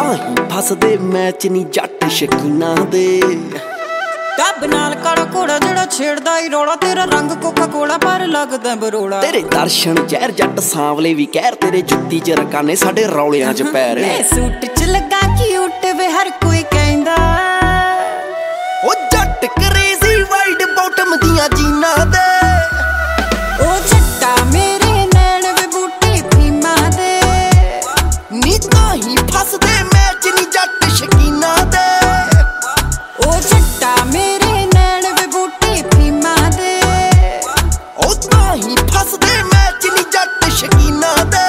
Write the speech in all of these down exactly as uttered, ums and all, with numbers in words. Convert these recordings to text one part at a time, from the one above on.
ਹੀ ਫਸਦੇ match ਨੀ ਜੱਟ ਸ਼ਕੀਨਾ ਦੇ। ਟੱਬ ਨਾਲ ਕਾਲਾ ਘੋੜਾ ਜਿਹੜਾ ਛੇੜਦਾ ਈ ਰੌਲਾ, ਤੇਰਾ ਰੰਗ ਕੋਕਾ ਕੋਲਾ ਪਰ ਲੱਗਦਾ ਬਰੋੜਾ। ਤੇਰੇ ਦਰਸ਼ਨ ਜ਼ਹਿਰ ਜੱਟ ਸਾਂਵਲੇ ਵੀ ਕਹਿਰ, ਤੇਰੇ ਜੁੱਤੀ ਚ ਰਕਾਨੇ ਸਾਡੇ ਰੌਲਿਆਂ ਚ ਪੈਰ। ਮੈਂ ਸੂਟ ਚ ਲੱਗਾ ਕਿਊਟ ਵੇ ਹਰ ਕੋਈ ਕਹਿੰਦਾ, ਉਹ ਜੱਟ ਕਰੇਜ਼ੀ ਵਾਈਡ ਬਾਟਮ ਦੀਆਂ ਜੀਨਾਂ ਦੇ। ਉਹ ਜੱਟਾ ਮੇਰੇ ਨੈਣ ਵੇ ਬੂਟੇ ਫੀਮਾ ਦੇ, ਨੀ ਤਾਂ ਹੀ ਫਸਦੇ ਮੈਚ ਨੀ ਜੱਟ ਸ਼ਕੀਨਾ ਦੇ। ਉਹ ਜੱਟਾ ਮੇਰੇ ਨੈਣ ਵੇ ਬੂਟੇ ਫੀਮਾ ਦੇ, ਉਹ ਤਾਂ ਹੀ ਫਸਦੇ ਮੈਚ ਨੀ ਜੱਟ ਸ਼ਕੀਨਾ ਦੇ।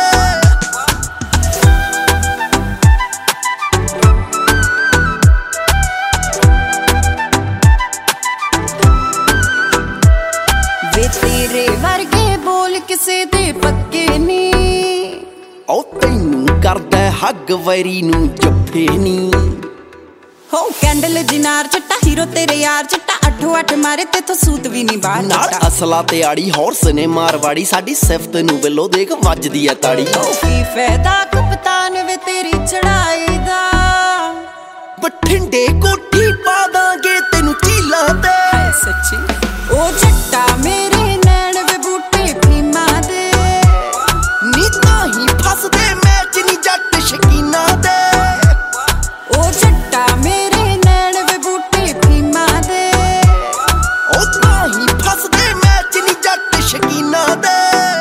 ਵੇ ਤੇਰੇ ਵਰਗੇ ਬੋਲ ਕਿਸੇ ਦੇ ਪੱਕੇ ਨੀ, ਉਹ ਤੈਨੂੰ ਕਰਦਾ ਹੱਗ ਵੈਰੀ ਨੂੰ ਜੱਫੇ ਨੀ। ਹੋ ਕੈਂਡਲ ਜਿਨਾਰ ਚਟਾ ਹੀਰੋ ਤੇਰੇ ਯਾਰ ਚਟਾ, ਅੱਠੋ ਅੱਠ ਮਾਰੇ ਤੇਥੋਂ ਸੂਤ ਵੀ ਨਹੀਂ ਬਾਹਰ ਨਾਲ ਅਸਲਾ ਤੇ ਆੜੀ ਹੌਰਸ ਨੇ ਮਾਰਵਾੜੀ, ਸਾਡੀ ਸਿਫਤ ਨੂੰ ਬਿੱਲੋ ਦੇਖ ਵੱਜਦੀ ਐ ਤਾੜੀ। ਕੀ ਫਾਇਦਾ ਕਪਤਾਨ ਵੇ ਤੇਰੀ ਚੜਾਈ ਦਾ, ਬਠਿੰਡੇ ਕੋਠੀ ਪਾ ਦਾਂਗੇ ਤੈਨੂੰ ਝੀਲਾਂ ਤੇ। ਸੱਚੀ ਉਹ ਜੱਟਾ ਮੇਰੇ ਨੈਣ ਵੇ ਬੂਟੇ ਫੀਮਾ ਦੇ, ਨੀ ਤਾਂ ਹੀ ਫਸਦੇ ਮੈਚ ਨੀ ਜੱਟ ਸ਼ਕੀਨਾ ਦੇ। ਉਹ ਜੱਟਾ ਮੇਰੇ ਨੈਣ ਵੇ ਬੂਟੇ ਫੀਮਾ ਦੇ, ਉਹ ਤਾਂ ਹੀ ਫਸਦੇ ਮੈਚ ਨੀ ਜੱਟ ਸ਼ਕੀਨਾ ਦੇ।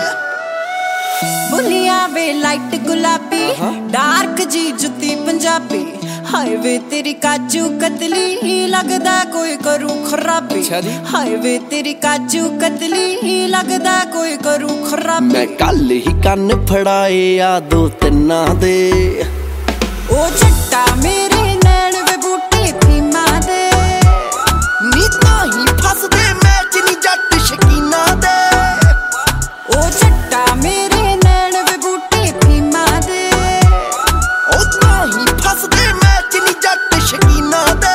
ਬੁੱਲੀਆਂ ਵੇ ਲਾਈਟ ਗੁਲਾਬੀ ਡਾਰਕ ਜੀ ਜੁੱਤੀ ਪੰਜਾਬੀ, ਹਾਏ ਵੇ ਤੇਰੀ ਕਾਜੂ ਕਤਲੀ ਹੀ ਲੱਗਦਾ ਕੋਈ ਕਰੂ ਖਰਾਬੀ। ਹਾਏ ਵੇ ਤੇਰੀ ਕਾਜੂ ਕਤਲੀ ਹੀ ਲੱਗਦਾ ਕੋਈ ਕਰੂ ਖਰਾਬੀ। ਮੈਂ ਕੱਲ ਹੀ ਕੰਨ ਫੜਾਏ ਆ ਦੋ ਤਿੰਨਾਂ ਦੇ। ਉਹ ਜੱਟਾ ਮੇਰੇ ਨੈਣ ਵੇ ਬੂਟੇ ਫੀਮਾ ਦੇ, ਨੀ ਤਾਂ ਹੀ ਫਸਦੇ ਮੈਚ ਨੀ ਜੱਟ ਸ਼ਕੀਨਾ ਦੇ। ਉਹ ਜੱਟਾ ਮੇਰੇ ਨੈਣ ਵੇ ਬੂਟੇ ਫੀਮਾ ਦੇ, ਉਹ ਤਾਂ ਹੀ ਫਸਦੇ ਮੈਚ ਨੀ ਜੱਟ ਸ਼ਕੀਨਾ ਦੇ।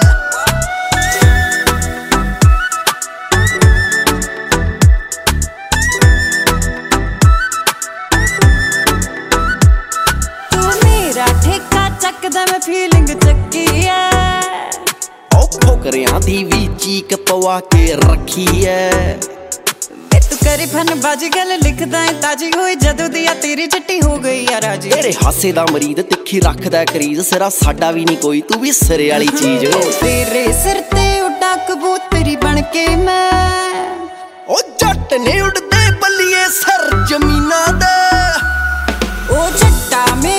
ਤੂੰ ਮੇਰਾ ਠੇਕਾ ਚੱਕਦਾ ਮੈਂ ਫੀਲਿੰਗ ਚੱਕੀ ਐ, ਉਹ ਫੋਕਰਿਆਂ ਦੀ ਵੀ ਚੀਕ ਪਵਾ ਕੇ ਰੱਖੀ ਐ। ਵੇ ਤੂੰ ਕਰੇ ਫਨ ਬਾਜ ਗੱਲ ਲਿਖਦਾ ਏ ਤਾਜੀ ਹੋਈ, ਜਦੋਂ ਦੀ ਆ ਤੇਰੀ ਚਿੱਟੀ ਹੋ ਗਈ ਆ ਰਾਜੀ। ਤੇਰੇ ਹਾਸੇ ਦਾ ਮਰੀਦ ਤਿੱਖੀ ਰੱਖਦਾ ਕਰੀਜ਼, ਸਿਰਾ ਸਾਡਾ ਵੀ ਨਹੀਂ ਕੋਈ ਤੂੰ ਵੀ ਸਿਰੇ ਵਾਲੀ ਚੀਜ਼। ਤੇਰੇ ਸਿਰ ਤੇ ਉੱਡਾ ਕਬੂਤਰੀ ਬਣ ਕੇ ਮੈਂ, ਉਹ ਜੱਟ ਨੇ ਉੱਡਦੇ ਬੱਲੀਏ ਸਰ ਜ਼ਮੀਨਾਂ ਦੇ। ਉਹ ਜੱਟਾ ਮੇ